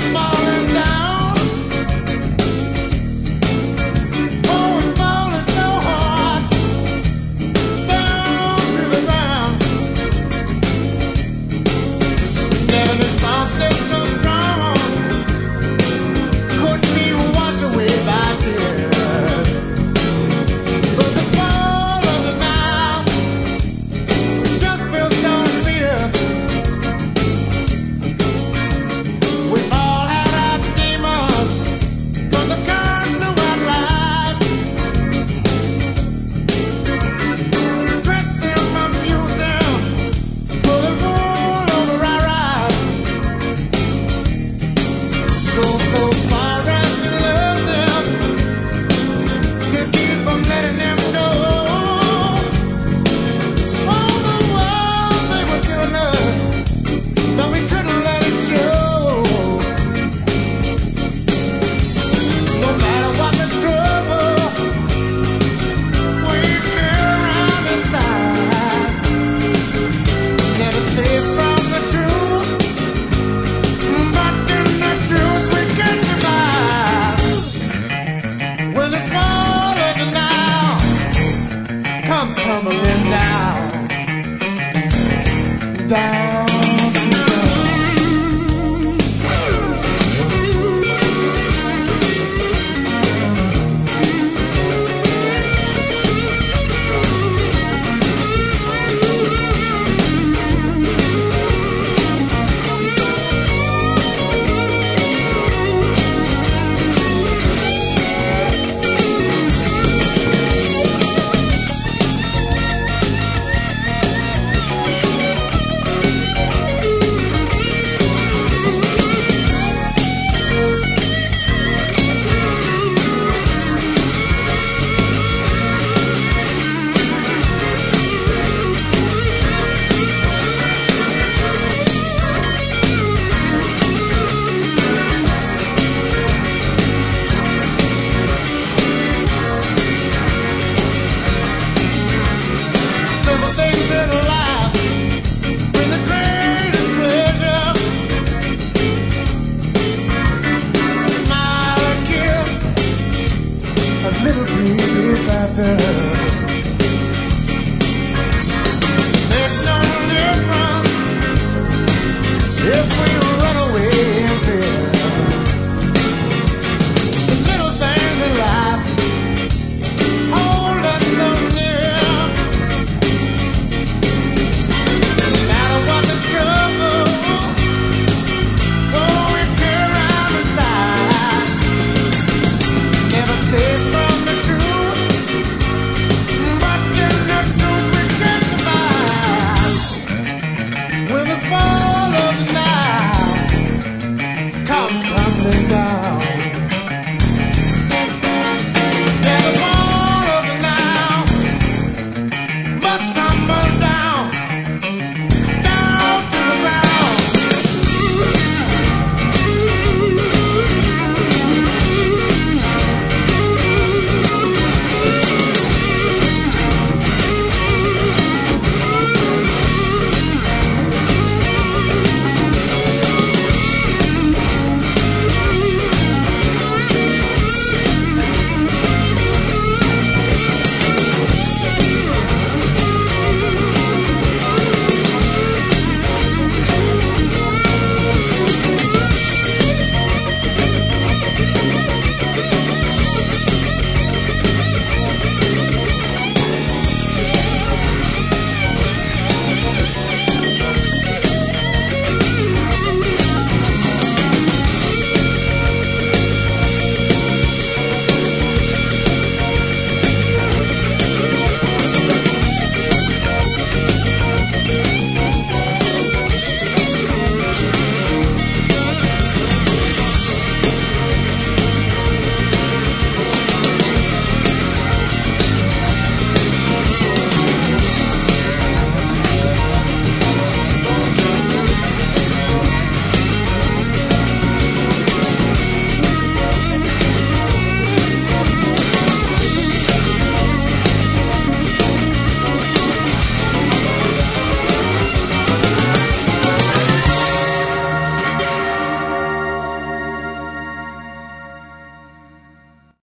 Tumbling down, down. Little breeze after. There's no difference if we run away in fear. The little things in life hold us so near. No matter what the trouble, oh, we feel around inside. Never safe from the truth, but in the truth we get to find. When the fall of the night comes tumbling down.